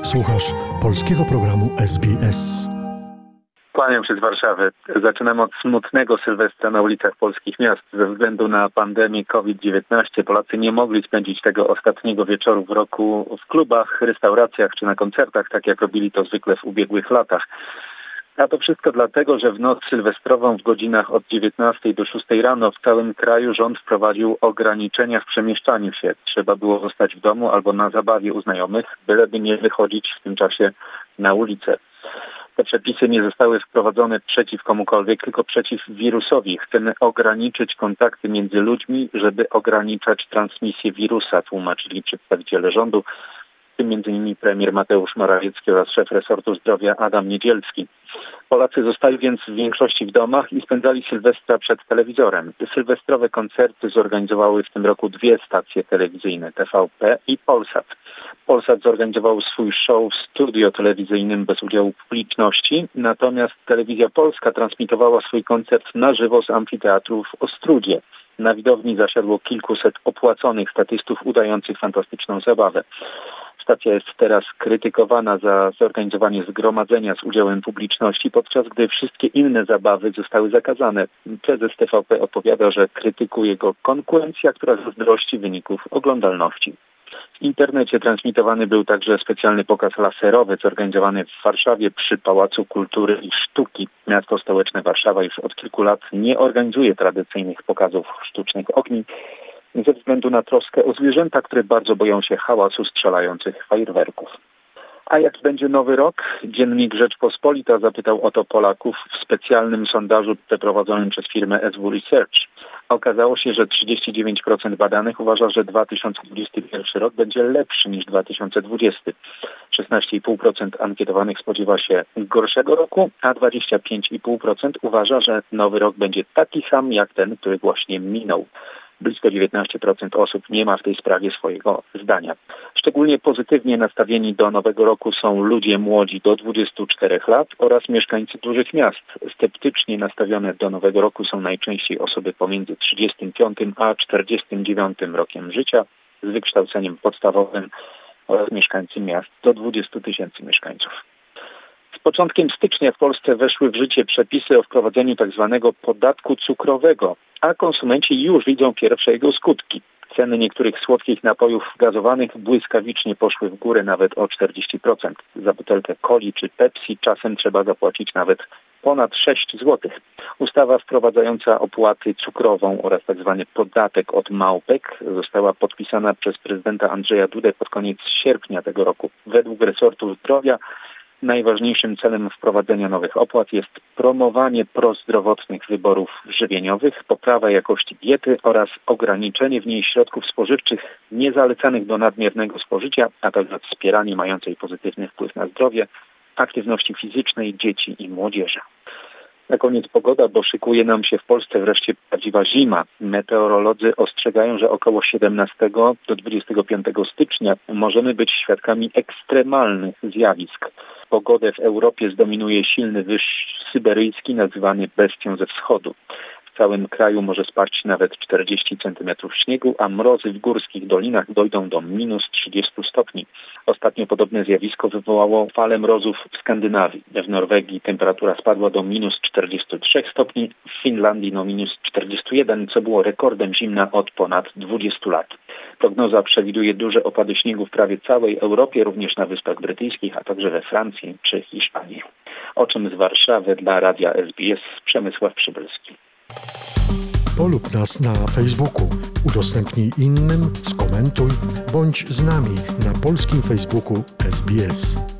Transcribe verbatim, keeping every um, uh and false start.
Słuchasz polskiego programu S B S. Kłaniam się z Warszawy. Zaczynam od smutnego Sylwestra na ulicach polskich miast. Ze względu na pandemię COVID dziewiętnaście Polacy nie mogli spędzić tego ostatniego wieczoru w roku w klubach, restauracjach czy na koncertach, tak jak robili to zwykle w ubiegłych latach. A to wszystko dlatego, że w noc sylwestrową w godzinach od dziewiętnastej do szóstej rano w całym kraju rząd wprowadził ograniczenia w przemieszczaniu się. Trzeba było zostać w domu albo na zabawie u znajomych, byleby nie wychodzić w tym czasie na ulicę. Te przepisy nie zostały wprowadzone przeciw komukolwiek, tylko przeciw wirusowi. Chcemy ograniczyć kontakty między ludźmi, żeby ograniczać transmisję wirusa, tłumaczyli przedstawiciele rządu, w tym między innymi premier Mateusz Morawiecki oraz szef resortu zdrowia Adam Niedzielski. Polacy zostali więc w większości w domach i spędzali Sylwestra przed telewizorem. Sylwestrowe koncerty zorganizowały w tym roku dwie stacje telewizyjne, T V P i Polsat. Polsat zorganizował swój show w studio telewizyjnym bez udziału publiczności, natomiast Telewizja Polska transmitowała swój koncert na żywo z amfiteatru w Ostródzie. Na widowni zasiadło kilkuset opłaconych statystów udających fantastyczną zabawę. Stacja jest teraz krytykowana za zorganizowanie zgromadzenia z udziałem publiczności, podczas gdy wszystkie inne zabawy zostały zakazane. Prezes T V P opowiada, że krytykuje go konkurencja, która zazdrości wyników oglądalności. W internecie transmitowany był także specjalny pokaz laserowy zorganizowany w Warszawie przy Pałacu Kultury i Sztuki. Miasto stołeczne Warszawa już od kilku lat nie organizuje tradycyjnych pokazów sztucznych ogni ze względu na troskę o zwierzęta, które bardzo boją się hałasu strzelających fajerwerków. A jak będzie nowy rok? Dziennik Rzeczpospolita zapytał o to Polaków w specjalnym sondażu przeprowadzonym przez firmę S W Research. Okazało się, że trzydzieści dziewięć procent badanych uważa, że dwa tysiące dwudziesty pierwszy rok będzie lepszy niż dwa tysiące dwudziesty. szesnaście i pół procent ankietowanych spodziewa się gorszego roku, a dwadzieścia pięć i pół procent uważa, że nowy rok będzie taki sam jak ten, który właśnie minął. Blisko dziewiętnaście procent osób nie ma w tej sprawie swojego zdania. Szczególnie pozytywnie nastawieni do nowego roku są ludzie młodzi do dwudziestu czterech lat oraz mieszkańcy dużych miast. Sceptycznie nastawione do nowego roku są najczęściej osoby pomiędzy trzydziestym piątym a czterdziestym dziewiątym rokiem życia z wykształceniem podstawowym oraz mieszkańcy miast do dwudziestu tysięcy mieszkańców. Z początkiem stycznia w Polsce weszły w życie przepisy o wprowadzeniu tzw. podatku cukrowego, a konsumenci już widzą pierwsze jego skutki. Ceny niektórych słodkich napojów gazowanych błyskawicznie poszły w górę nawet o czterdzieści procent. Za butelkę coli czy Pepsi czasem trzeba zapłacić nawet ponad sześć złotych. Ustawa wprowadzająca opłatę cukrową oraz tzw. podatek od małpek została podpisana przez prezydenta Andrzeja Dudę pod koniec sierpnia tego roku. Według resortu zdrowia najważniejszym celem wprowadzenia nowych opłat jest promowanie prozdrowotnych wyborów żywieniowych, poprawa jakości diety oraz ograniczenie w niej środków spożywczych niezalecanych do nadmiernego spożycia, a także wspieranie mającej pozytywny wpływ na zdrowie, aktywności fizycznej dzieci i młodzieży. Na koniec pogoda, bo szykuje nam się w Polsce wreszcie prawdziwa zima. Meteorolodzy ostrzegają, że około siedemnastego do dwudziestego piątego stycznia możemy być świadkami ekstremalnych zjawisk. Pogodę w Europie zdominuje silny wyż syberyjski nazywany bestią ze wschodu. W całym kraju może spaść nawet czterdzieści centymetrów śniegu, a mrozy w górskich dolinach dojdą do minus trzydziestu stopni. Ostatnio podobne zjawisko wywołało falę mrozów w Skandynawii. W Norwegii temperatura spadła do minus czterdziestu trzech stopni, w Finlandii do minus czterdziestu jeden, co było rekordem zimna od ponad dwudziestu lat. Prognoza przewiduje duże opady śniegu w prawie całej Europie, również na Wyspach Brytyjskich, a także we Francji czy Hiszpanii. O czym z Warszawy dla Radia S B S Przemysław Przybylski. Polub nas na Facebooku, udostępnij innym, skomentuj, bądź z nami na polskim Facebooku S B S.